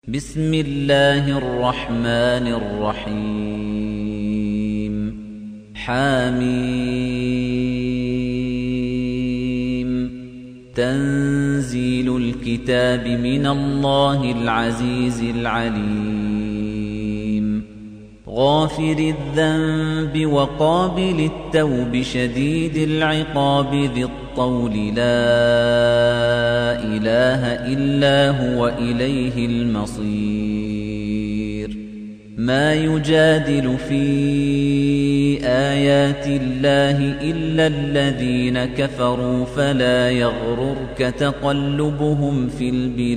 بسم الله الرحمن الرحيم حميم تنزيل الكتاب من الله العزيز العليم غافر الذنب وقابل التوب شديد العقاب ذي الطول لا إله إلا هو إليه المصير ما يجادل في آيات الله إلا الذين كفروا فلا يغررك تقلبهم في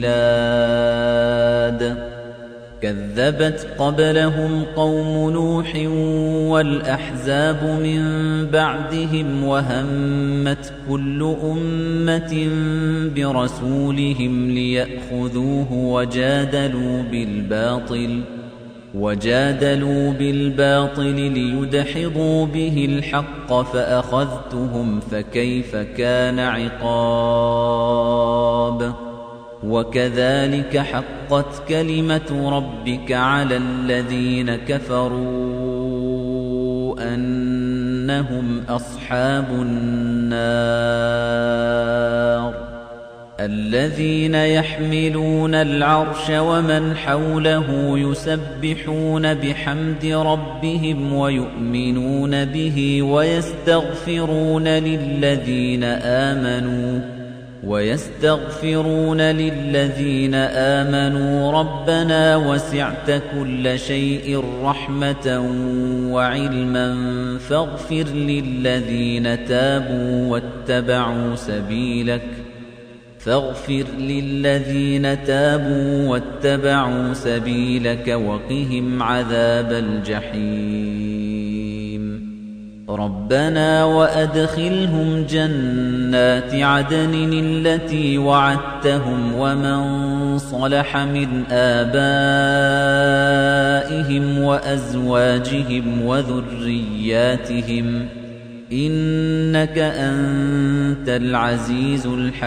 البلاد كذبت قبلهم قوم نوح والأحزاب من بعدهم وهمت كل أمة برسولهم ليأخذوه وجادلوا بالباطل ليدحضوا به الحق فأخذتهم فكيف كان عقاب وكذلك حقت كلمة ربك على الذين كفروا أنهم أصحاب النار الذين يحملون العرش ومن حوله يسبحون بحمد ربهم ويؤمنون به ويستغفرون للذين آمنوا ربنا وسعت كل شيء رحمة وعلما فاغفر للذين تابوا واتبعوا سبيلك وقهم عذاب الجحيم ربنا وأدخلهم جنات عدن التي وعدتهم ومن صلح من آبائهم وأزواجهم وذرياتهم إنك أنت العزيز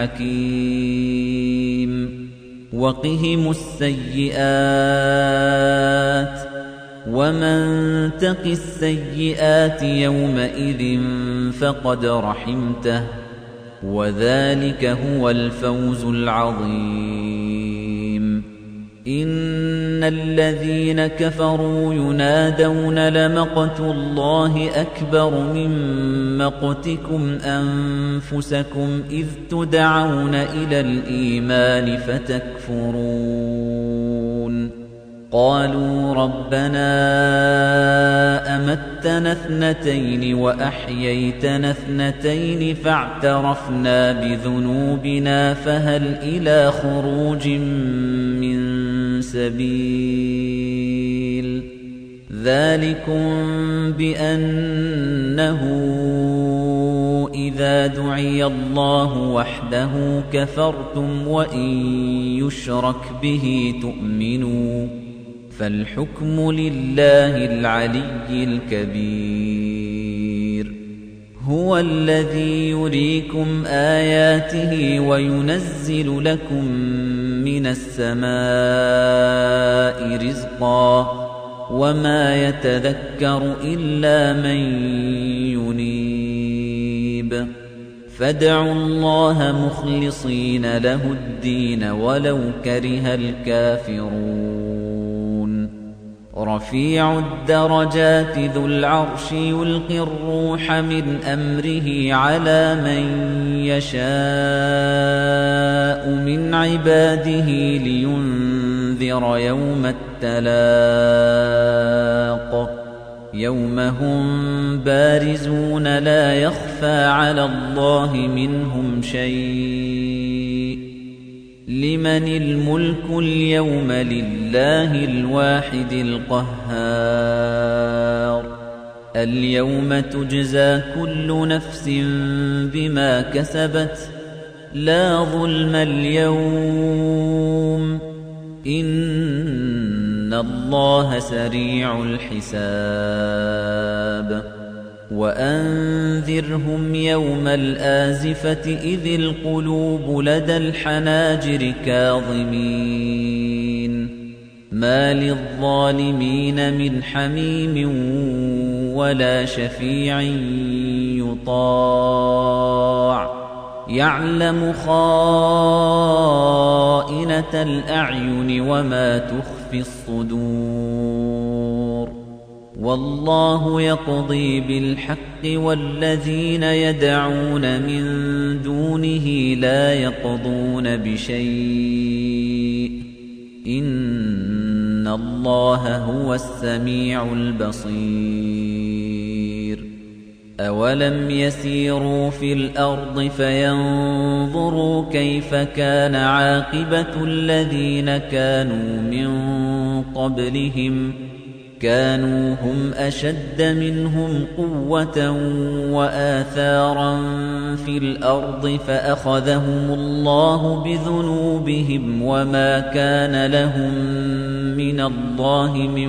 الحكيم وقهم السيئات ومن تق السيئات يومئذ فقد رحمته وذلك هو الفوز العظيم إن الذين كفروا ينادون لمقت الله أكبر من مقتكم أنفسكم إذ تدعون إلى الإيمان فتكفرون قالوا ربنا أمتنا اثنتين وأحييتنا اثنتين فاعترفنا بذنوبنا فهل إلى خروج من سبيل ذلكم بأنه إذا دعي الله وحده كفرتم وإن يشرك به تؤمنوا فالحكم لله العلي الكبير هو الذي يريكم آياته وينزل لكم من السماء رزقا وما يتذكر إلا من ينيب فادعوا الله مخلصين له الدين ولو كره الكافرون رفيع الدرجات ذو العرش يلقي الروح من أمره على من يشاء من عباده لينذر يوم التلاق يوم هم بارزون لا يخفى على الله منهم شيء لمن الملك اليوم لله الواحد القهار اليوم تجزى كل نفس بما كسبت لا ظلم اليوم إن الله سريع الحساب وأنذرهم يوم الآزفة إذ القلوب لدى الحناجر كاظمين مَا لِلظَّالِمِينَ مِنْ حَمِيمٍ وَلَا شَفِيعٍ يُطَاعُ يَعْلَمُ خَائِنَةَ الْأَعْيُنِ وَمَا تُخْفِي الصُّدُورُ وَاللَّهُ يَقْضِي بِالْحَقِّ وَالَّذِينَ يَدْعُونَ مِن دُونِهِ لَا يَقْضُونَ بِشَيْءٍ إِنَّ اللَّهَ هُوَ السَّمِيعُ الْبَصِيرُ أَوَلَمْ يَسِيرُوا فِي الْأَرْضِ فَيَنظُرُوا كَيْفَ كَانَ عَاقِبَةُ الَّذِينَ كَانُوا مِن قَبْلِهِمْ كَانُوا هُمْ أَشَدَّ مِنْهُمْ قُوَّةً وَآثَارًا فِي الْأَرْضِ فَأَخَذَهُمُ اللَّهُ بِذُنُوبِهِمْ وَمَا كَانَ لَهُم مِّنَ اللَّهِ مِن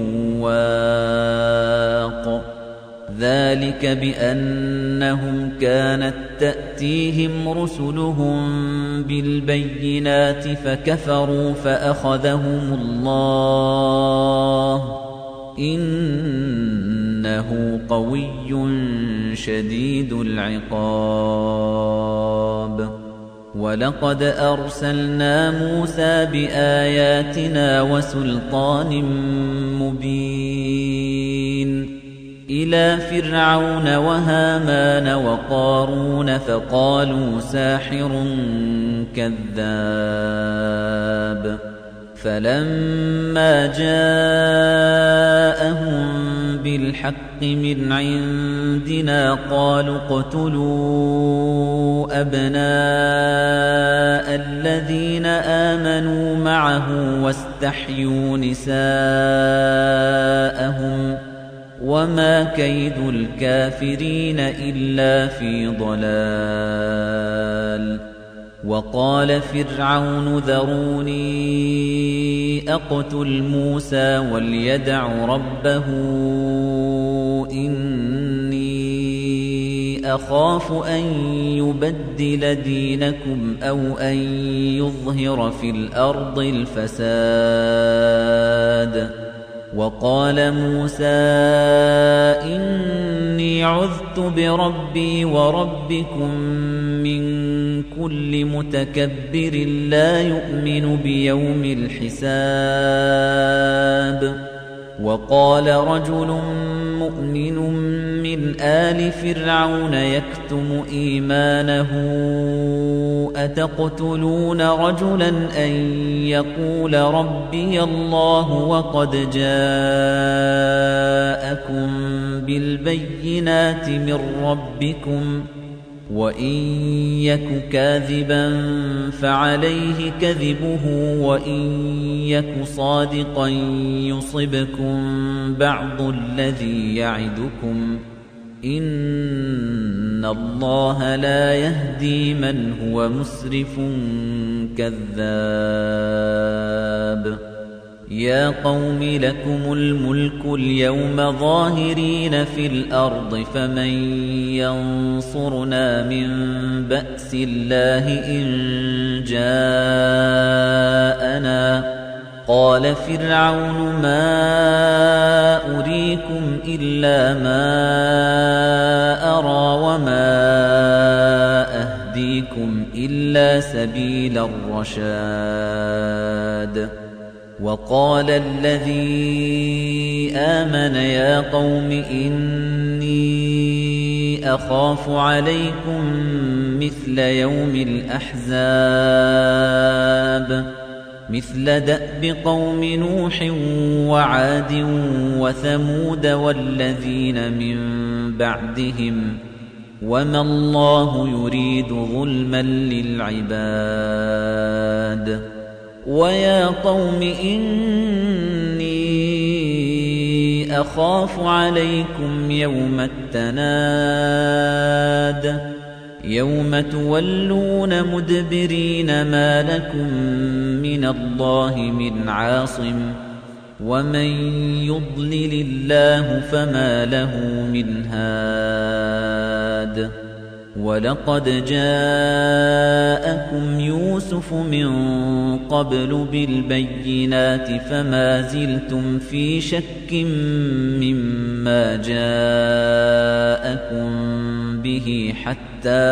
وَاقٍ ذَلِكَ بِأَنَّهُمْ كَانَتْ تَأْتِيهِمْ رُسُلُهُم بِالْبَيِّنَاتِ فَكَفَرُوا فَأَخَذَهُمُ اللَّهُ إِنَّهُ قَوِيٌّ شَدِيدُ الْعِقَابِ وَلَقَدْ أَرْسَلْنَا مُوسَى بِآيَاتِنَا وَسُلْطَانٍ مُبِينٍ إِلَى فِرْعَوْنَ وَهَامَانَ وَقَارُونَ فَقَالُوا سَاحِرٌ كَذَّابٌ فَلَمَّا جَاءَهُم بِالْحَقِّ مِنْ عِندِنَا قَالُوا اقْتُلُوا أَبْنَاءَ الَّذِينَ آمَنُوا مَعَهُ وَاسْتَحْيُوا نِسَاءَهُمْ وَمَا كَيْدُ الْكَافِرِينَ إِلَّا فِي ضَلَالٍ وَقَالَ فِرْعَوْنُ ذَرُونِي أَقْتُلْ مُوسَى وَلْيَدْعُ رَبَّهُ إِنِّي أَخَافُ أَن يُبَدِّلَ دِينَكُمْ أَوْ أَن يُظْهِرَ فِي الْأَرْضِ الْفَسَادَ وَقَالَ مُوسَى إِنِّي عُذْتُ بِرَبِّي وَرَبِّكُم مِّن كُلِّ مُتَكَبِّرٍ لَّا يُؤْمِنُ بِيَوْمِ الْحِسَابِ وَقَالَ رَجُلٌ مُّؤْمِنٌ مِّنْ آلِ فِرْعَوْنَ يَكْتُمُ إِيمَانَهُ أَتَقْتُلُونَ رَجُلًا أَن يَقُولَ رَبِّيَ اللَّهُ وَقَدْ جَاءَكُم بِالْبَيِّنَاتِ مِن رَّبِّكُمْ وَإِن يَكُ كَاذِبًا فَعَلَيْهِ كَذِبُهُ وَإِن يَكُ صَادِقًا يُصِبْكُم بَعْضُ الَّذِي يَعِدُكُمْ إِنَّ اللَّهَ لَا يَهْدِي مَنْ هُوَ مُسْرِفٌ كَذَّابٌ يَا قَوْمِ لَكُمُ الْمُلْكُ الْيَوْمَ ظَاهِرِينَ فِي الْأَرْضِ فَمَن يَنصُرُنَا مِن بَأْسِ اللَّهِ إِن جَاءَنَا قَالَ فِرْعَوْنُ مَا أُرِيكُمْ إِلَّا مَا أَرَىٰ وَمَا أَهْدِيكُمْ إِلَّا سَبِيلَ الرَّشَادِ وَقَالَ الَّذِي آمَنَ يَا قَوْمِ إِنِّي أَخَافُ عَلَيْكُمْ مِثْلَ يَوْمِ الْأَحْزَابِ مِثْلَ دَأْبِ قَوْمِ نُوحٍ وَعَادٍ وَثَمُودَ وَالَّذِينَ مِن بَعْدِهِمْ وَمَا اللَّهُ يُرِيدُ ظُلْمًا لِلْعِبَادِ وَيَا قَوْمِ إِنِّي أَخَافُ عَلَيْكُمْ يَوْمَ التَّنَادِ يَوْمَ تُوَلُّونَ مُدْبِرِينَ مَا لَكُم مِّنَ اللَّهِ مِنْ عَاصِمٍ وَمَن يُضْلِلِ اللَّهُ فَمَا لَهُ مِنْ هَادٍ وَلَقَدْ جَاءَكُمْ يُوسُفُ مِنْ قَبْلُ بِالْبَيِّنَاتِ فَمَا زِلْتُمْ فِي شَكٍّ مِّمَّا جَاءَكُمْ بِهِ حَتَّى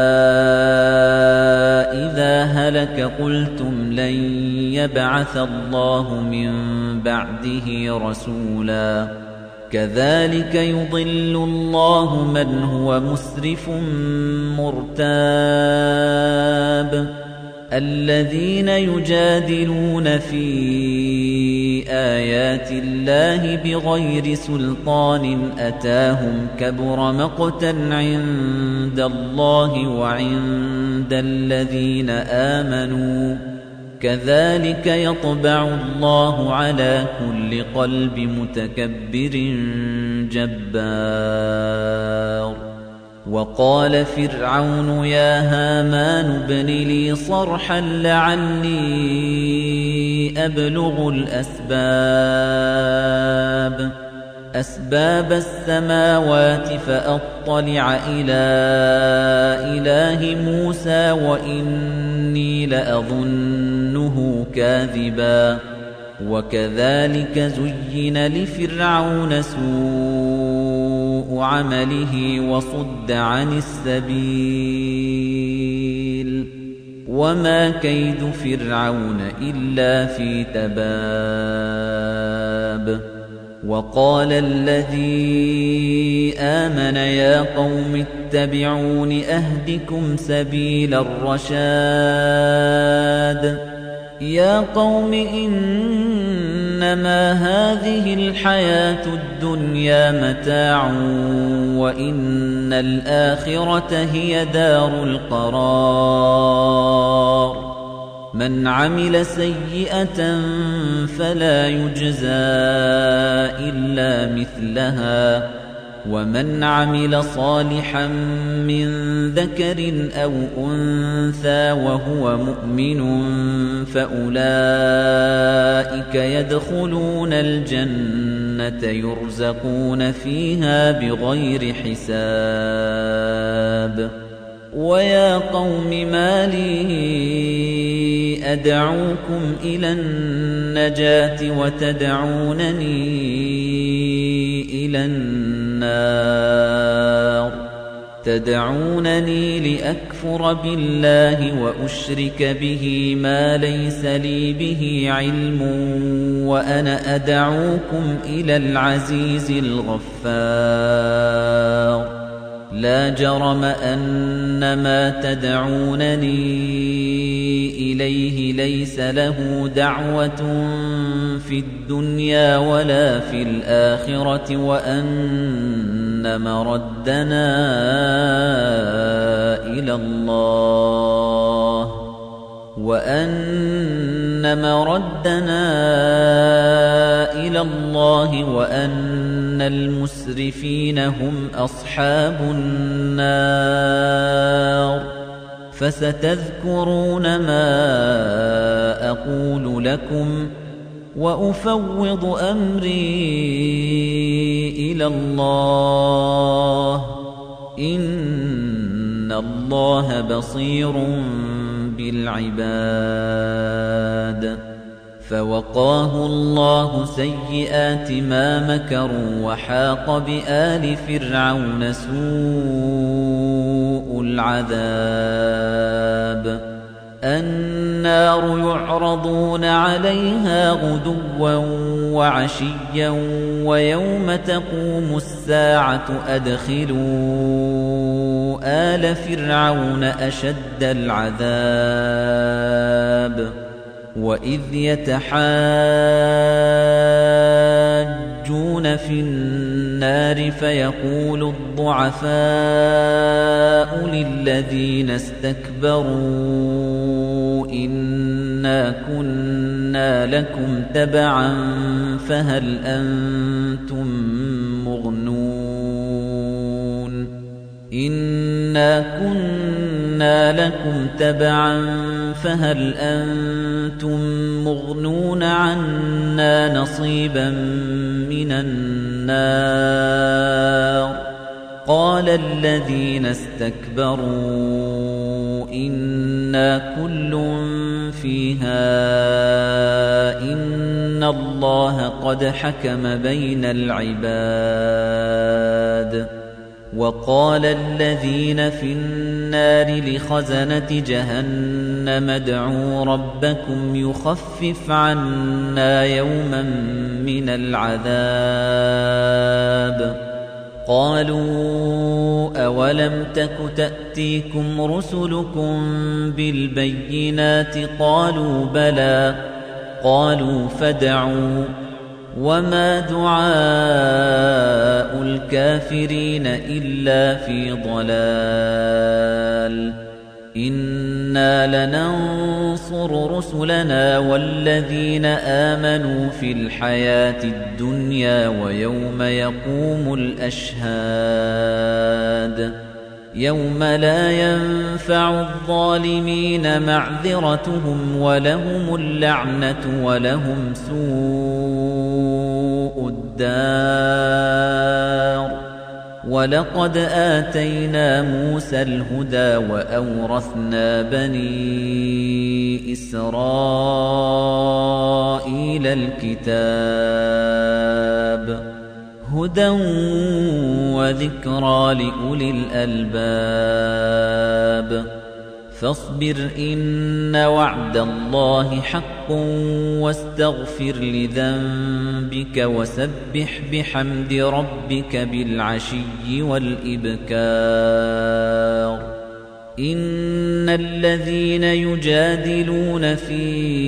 إِذَا هَلَكَ قُلْتُمْ لَنْ يَبْعَثَ اللَّهُ مِنْ بَعْدِهِ رَسُولًا كَذَلِكَ يُضِلُّ اللَّهُ مَنْ هُوَ مُسْرِفٌ مُرْتَابٌ الَّذِينَ يُجَادِلُونَ فِي آيَاتِ اللَّهِ بِغَيْرِ سُلْطَانٍ أَتَاهُمْ كَبُرَ مَقْتًا عِندَ اللَّهِ وَعِندَ الَّذِينَ آمَنُوا كَذَلِكَ يَطْبَعُ اللَّهُ عَلَى كُلِّ قَلْبِ مُتَكَبِّرٍ جَبَّارٍ وَقَالَ فِرْعَوْنُ يَا هَامَانُ ابْنِ لِي صَرْحًا لَعَلِّي أَبْلُغُ أَسْبَابَ السَّمَاوَاتِ فَأَطَّلِعَ إِلَى إِلَٰهِ مُوسَىٰ وَإِنِّي لَأَظُنُّهُ كَاذِبًا وَكَذَلِكَ زُيِّنَ لِفِرْعَوْنَ سُوءُ عَمَلِهِ وَصُدَّ عَنِ السَّبِيلِ وَمَا كَيْدُ فِرْعَوْنَ إِلَّا فِي تَبَابٍ وَقَالَ الَّذِي آمَنَ يَا قَوْمِ اتَّبِعُونِ أَهْدِكُمْ سَبِيلَ الرَّشَادِ يَا قَوْمِ إِنَّمَا هَٰذِهِ الْحَيَاةُ الدُّنْيَا مَتَاعٌ وَإِنَّ الْآخِرَةَ هِيَ دَارُ الْقَرَارِ مَنْ عَمِلَ سَيِّئَةً فَلَا يُجْزَىٰ إِلَّا مِثْلَهَا وَمَنْ عَمِلَ صَالِحًا مِّن ذَكَرٍ أَوْ أُنثَىٰ وَهُوَ مُؤْمِنٌ فَأُولَٰئِكَ يَدْخُلُونَ الْجَنَّةَ يُرْزَقُونَ فِيهَا بِغَيْرِ حِسَابٍ وَيَا قَوْمِ مَا لِي أَدْعُوكُمْ إِلَى النَّجَاةِ وَتَدْعُونَنِي إِلَى النَّارِ تَدْعُونَنِي لِأَكْفُرَ بِاللَّهِ وَأُشْرِكَ بِهِ مَا لَيْسَ لِي بِهِ عِلْمٌ وَأَنَا أَدْعُوكُمْ إِلَى الْعَزِيزِ الْغَفَّارِ لَا جَرَمَ أَنَّ مَا تَدْعُونَنِي إِلَيْهِ لَيْسَ لَهُ دَعْوَةٌ فِي الدُّنْيَا وَلَا فِي الْآخِرَةِ وَأَنَّ مَرَدَّنَا إِلَى اللَّهِ وَأَنَّ الْمُسْرِفِينَ هُمْ أَصْحَابُ النَّارِ فَسَتَذْكُرُونَ مَا أَقُولُ لَكُمْ وَأُفَوِّضُ أَمْرِي إِلَى اللَّهِ إِنَّ اللَّهَ بَصِيرٌ بِالْعِبَادِ فَوَقَاهُ اللَّهُ سَيِّئَاتِ مَا مَكَرُوا وَحَاقَ بِآلِ فِرْعَوْنَ سُوءُ الْعَذَابِ النَّارُ يُعْرَضُونَ عَلَيْهَا غُدُوًّا وَعَشِيًّا وَيَوْمَ تَقُومُ السَّاعَةُ أَدْخِلُوا آلَ فِرْعَوْنَ أَشَدَّ الْعَذَابِ وَإِذْ يَتَحَاجُّونَ فِي النَّارِ فَيَقُولُ الضُّعَفَاءُ لِلَّذِينَ اسْتَكْبَرُوا إِنَّا كُنَّا لَكُمْ تَبَعًا فَهَلْ أَنتُم مُّغْنُونَ عَنَّا نَصِيبًا مِّنَ النَّارِ قال الذين استكبروا إنا كل فيها إن الله قد حكم بين العباد وقال الذين في النار لخزنة جهنم ادعوا ربكم يخفف عنا يوما من العذاب قالوا أولم تك تأتيكم رسلكم بالبينات قالوا بلى قالوا فادعوا وما دعاء الكافرين إلا في ضلال إنا لننصر رسلنا والذين آمنوا في الحياة الدنيا ويوم يقوم الأشهاد يوم لا ينفع الظالمين معذرتهم ولهم اللعنة ولهم سوء الدار ولقد آتينا موسى الهدى وأورثنا بني إسرائيل الكتاب هدى وذكرى لأولي الألباب فاصبر إن وعد الله حق واستغفر لذنبك وسبح بحمد ربك بالعشي والإبكار إن الذين يجادلون في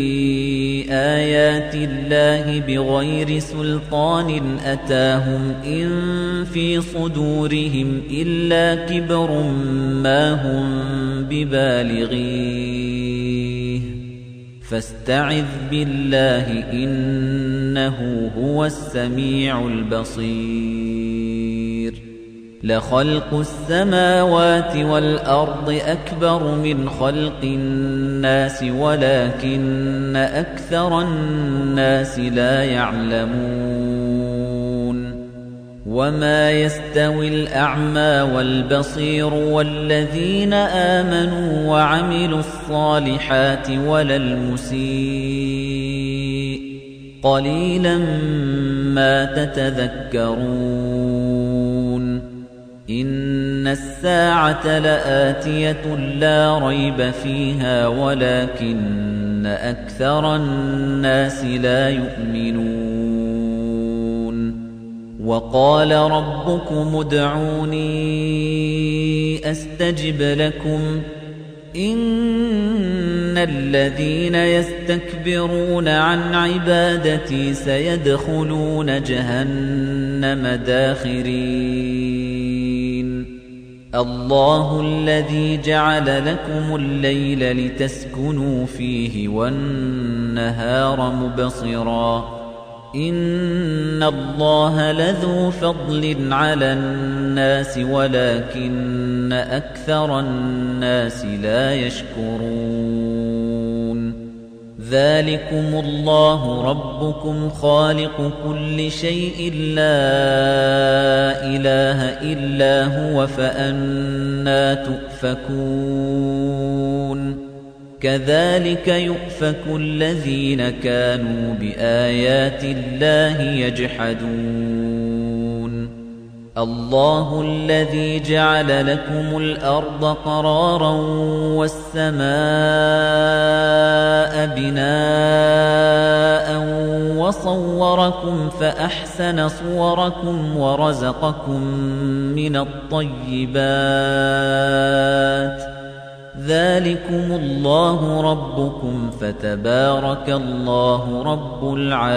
آيات الله بغير سلطان أتاهم إن في صدورهم إلا كبر ما هم ببالغيه فاستعذ بالله إنه هو السميع البصير لخلق السماوات والأرض أكبر من خلق الناس ولكن أكثر الناس لا يعلمون وما يستوي الأعمى والبصير والذين آمنوا وعملوا الصالحات ولا المسيء قليلا ما تتذكرون إن الساعة لآتية لا ريب فيها ولكن أكثر الناس لا يؤمنون وقال ربكم ادعوني أستجب لكم إن الذين يستكبرون عن عبادتي سيدخلون جهنم داخرين الله الذي جعل لكم الليل لتسكنوا فيه والنهار مبصرا إن الله لذو فضل على الناس ولكن أكثر الناس لا يشكرون ذلكم الله ربكم خالق كل شيء لا إله إلا هو فأنى تؤفكون كذلك يؤفك الذين كانوا بآيات الله يجحدون الله الذي جعل لكم الأرض قرارا والسماء بناء وصوركم فأحسن صوركم ورزقكم من الطيبات ذلكم الله ربكم فتبارك الله رب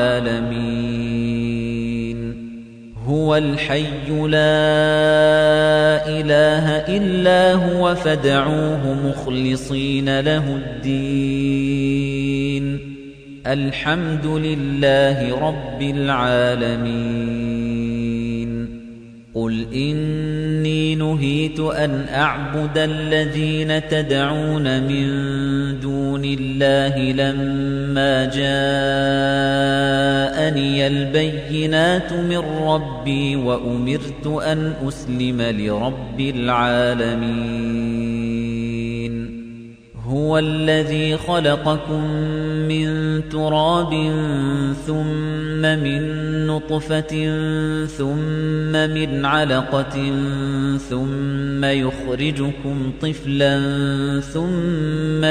العالمين هو الحي لا إله إلا هو فادعوه مخلصين له الدين الحمد لله رب العالمين قُلْ إِنِّي نُهِيتُ أَنْ أَعْبُدَ الَّذِينَ تَدْعُونَ مِن دُونِ اللَّهِ لَمَّا جَاءَنِيَ الْبَيِّنَاتُ مِن رَّبِّي وَأُمِرْتُ أَنْ أُسْلِمَ لِرَبِّ الْعَالَمِينَ هُوَ الَّذِي خَلَقَكُم مِّن تُرَابٍ ثُمَّ مِن نُّطْفَةٍ ثُمَّ مِنْ عَلَقَةٍ ثُمَّ يُخْرِجُكُمْ طِفْلًا ثُمَّ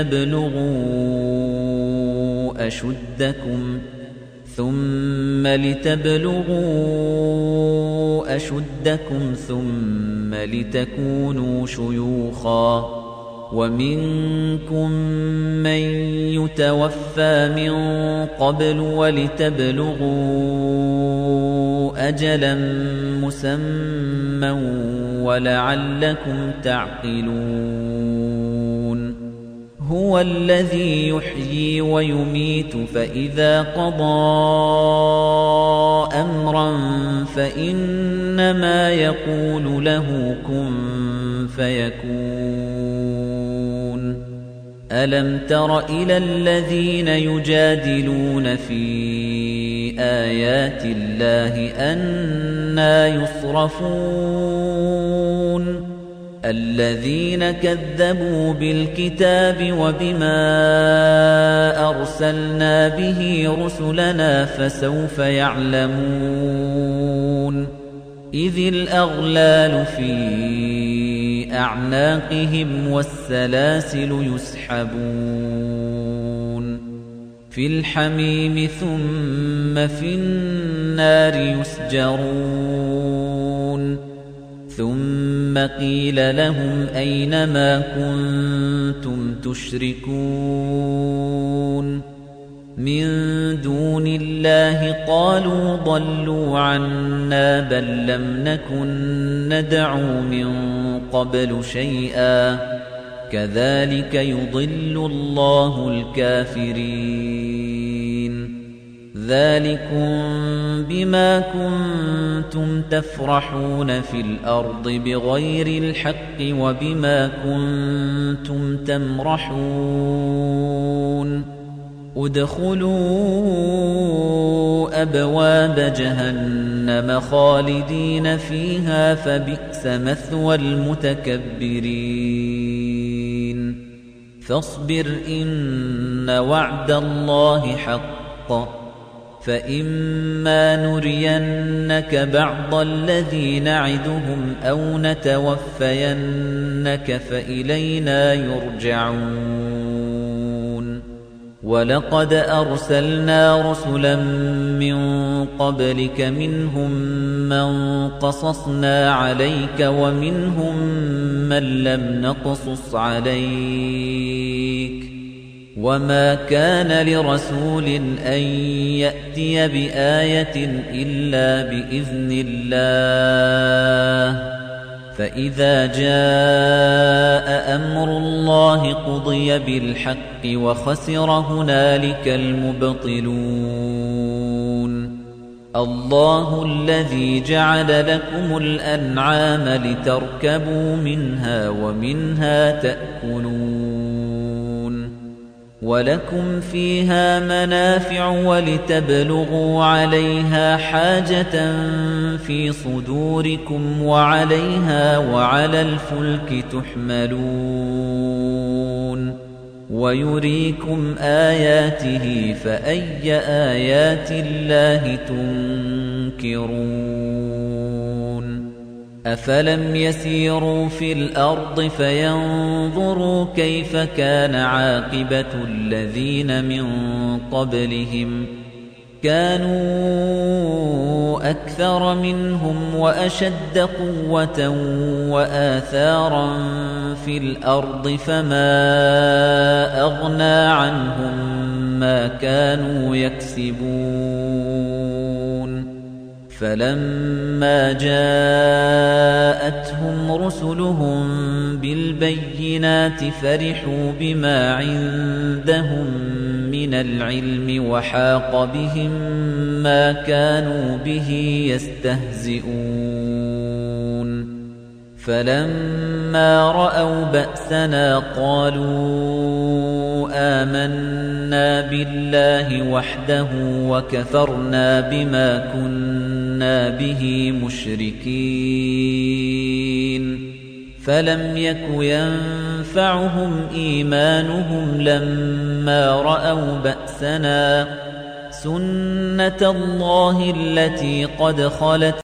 لِتَبْلُغُوا أَشُدَّكُمْ ثُمَّ لِتَكُونُوا شُيُوخًا وَمِنكُم مَّن يُتَوَفَّى مِن قَبْلُ وَلِتَبْلُغُوا أَجَلًا مُّسَمًّى وَلَعَلَّكُمْ تَعْقِلُونَ هُوَ الَّذِي يُحْيِي وَيُمِيتُ فَإِذَا قَضَىٰ أَمْرًا فَإِنَّمَا يَقُولُ لَهُ كُن فَيَكُونُ أَلَمْ تَرَ إِلَى الَّذِينَ يُجَادِلُونَ فِي آيَاتِ اللَّهِ أَنَّىٰ يُصْرَفُونَ الَّذِينَ كَذَّبُوا بِالْكِتَابِ وَبِمَا أَرْسَلْنَا بِهِ رُسُلَنَا فَسَوْفَ يَعْلَمُونَ إِذِ الْأَغْلَالُ فِي أَعْنَاقِهِمْ وَالسَّلَاسِلُ يُسْحَبُونَ فِي الْحَمِيمِ ثُمَّ فِي النَّارِ يُسْجَرُونَ ثُمَّ قِيلَ لَهُمْ أَيْنَ مَا كُنتُمْ تُشْرِكُونَ مِن دُونِ اللَّهِ قَالُوا ضَلُّوا عَنَّا بَل لَّمْ نَكُن نَّدْعُو مِن قَبْلُ شَيْئًا كَذَلِكَ يُضِلُّ اللَّهُ الْكَافِرِينَ ذَلِكُم بِمَا كُنتُمْ تَفْرَحُونَ فِي الْأَرْضِ بِغَيْرِ الْحَقِّ وَبِمَا كُنتُمْ تَمْرَحُونَ ادْخُلُوا أَبْوَابَ جَهَنَّمَ خَالِدِينَ فِيهَا فَبِئْسَ مَثْوَى الْمُتَكَبِّرِينَ فَاصْبِرْ إِنَّ وَعْدَ اللَّهِ حَقٌّ فَإِمَّا نُرِيَنَّكَ بَعْضَ الَّذِي نَعِدُهُمْ أَوْ نَتَوَفَّيَنَّكَ فَإِلَيْنَا يُرْجَعُونَ وَلَقَدْ أَرْسَلْنَا رُسُلًا مِّن قَبْلِكَ مِنْهُم مَّن قَصَصْنَا عَلَيْكَ وَمِنْهُم مَّن لَّمْ نَقْصُصْ عَلَيْكَ وَمَا كَانَ لِرَسُولٍ أَن يَأْتِيَ بِآيَةٍ إِلَّا بِإِذْنِ اللَّهِ فَإِذَا جَاءَ أَمْرُ اللَّهِ قُضِيَ بِالْحَقِّ وَخَسِرَ هُنَالِكَ الْمُبْطِلُونَ اللَّهُ الَّذِي جَعَلَ لَكُمُ الْأَنْعَامَ لِتَرْكَبُوا مِنْهَا وَمِنْهَا تَأْكُلُونَ وَلَكُمْ فِيهَا مَنَافِعُ وَلِتَبْلُغُوا عَلَيْهَا حَاجَةً فِي صُدُورِكُمْ وَعَلَيْهَا وَعَلَى الْفُلْكِ تُحْمَلُونَ وَيُرِيكُمْ آيَاتِهِ فَأَيَّ آيَاتِ اللَّهِ تُنكِرُونَ أَفَلَمْ يَسِيرُوا فِي الْأَرْضِ فَيَنظُرُوا كَيْفَ كَانَ عَاقِبَةُ الَّذِينَ مِن قَبْلِهِمْ كَانُوا أَكْثَرَ مِنْهُمْ وَأَشَدَّ قُوَّةً وَآثَارًا فِي الْأَرْضِ فَمَا أَغْنَىٰ عَنْهُم مَّا كَانُوا يَكْسِبُونَ فَلَمَّا جَاءَتْهُمْ رُسُلُهُم بِالْبَيِّنَاتِ فَرِحُوا بِمَا عِندَهُم مِّنَ من العلم وحاق بهم ما كانوا به يستهزئون فلما رأوا بأسنا قالوا آمنا بالله وحده وكفرنا بما كنا به مشركين فلم يك ينفعهم إيمانهم لما رأوا بأسنا سنة الله التي قد خلت